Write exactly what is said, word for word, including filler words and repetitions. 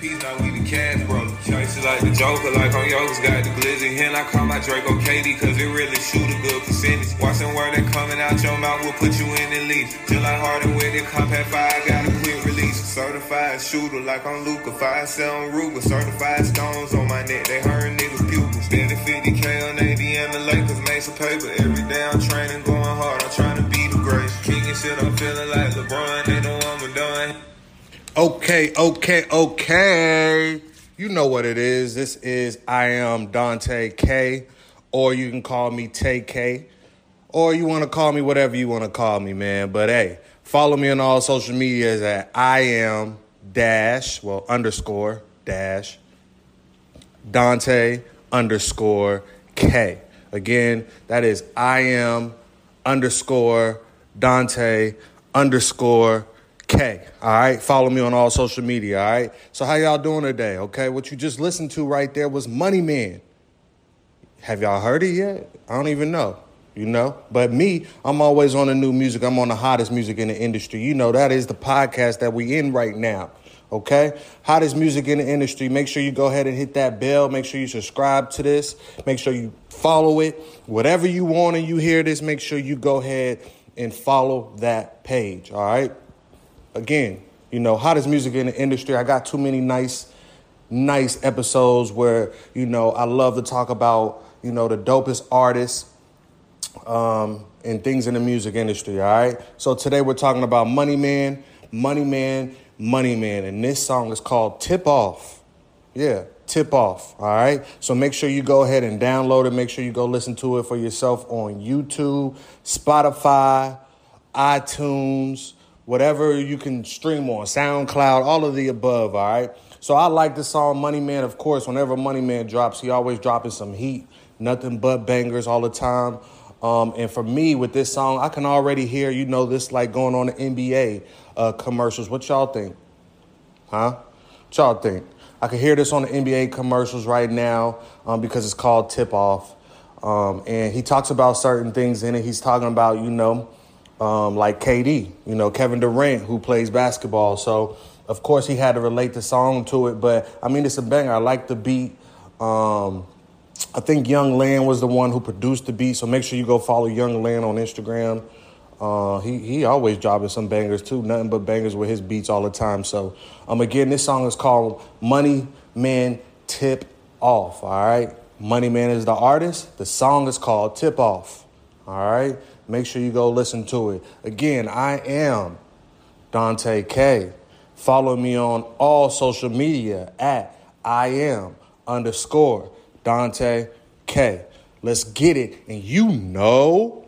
peace, now we the cash, bro. Chasing like the Joker, like on Yoga's got the glizzy. And I call my Draco Katie, cause it really shoot a good percentage. Watching word that coming out your mouth will put you in the lead. Just like Harden with it, compact fire, got a quick release. Certified shooter, like on Luka, five seven Ruger. Certified stones on my neck, they hurting niggas pupils. Spending fifty K on A D and the Lakers, made some paper. Every day I'm training, going hard, I'm trying to be the great. Kicking shit, I'm feeling like LeBron, they know I'm done. Okay, okay, okay. You know what it is. This is I am Dante K, or you can call me Tay K, or you want to call me whatever you want to call me, man. But hey, follow me on all social medias at I am dash, well, underscore dash Dante underscore K. Again, that is I am underscore Dante underscore K. All right. Follow me on all social media. All right. So how y'all doing today? Okay. What you just listened to right there was Money Man. Have y'all heard it yet? I don't even know. You know, but me, I'm always on the new music. I'm on the hottest music in the industry. You know, that is the podcast that we in right now. OK, hottest music in the industry. Make sure you go ahead and hit that bell. Make sure you subscribe to this. Make sure you follow it. Whatever you want and you hear this, make sure you go ahead and follow that page. All right. Again, you know, hottest music in the industry. I got too many nice, nice episodes where, you know, I love to talk about, you know, the dopest artists um, and things in the music industry. All right. So today we're talking about Money Man, Money Man, Money Man. And this song is called Tip Off. Yeah, Tip Off. All right. So make sure you go ahead and download it. Make sure you go listen to it for yourself on YouTube, Spotify, iTunes, whatever you can stream on, SoundCloud, all of the above, all right? So I like the song Money Man. Of course, whenever Money Man drops, he always dropping some heat, nothing but bangers all the time. Um, and for me, with this song, I can already hear, you know, this like going on the N B A uh, commercials. What y'all think? Huh? What y'all think? I can hear this on the N B A commercials right now um, because it's called Tip Off. Um, and he talks about certain things in it. He's talking about, you know, Um, like K D, you know, Kevin Durant, who plays basketball. So, of course, he had to relate the song to it. But, I mean, it's a banger. I like the beat. Um, I think Young Land was the one who produced the beat. So make sure you go follow Young Land on Instagram. Uh, he he always dropping some bangers, too. Nothing but bangers with his beats all the time. So, um, again, this song is called Money Man Tip Off, all right? Money Man is the artist. The song is called Tip Off, all right? Make sure you go listen to it. Again, I am Dante K. Follow me on all social media at I am underscore Dante K. Let's get it. And you know...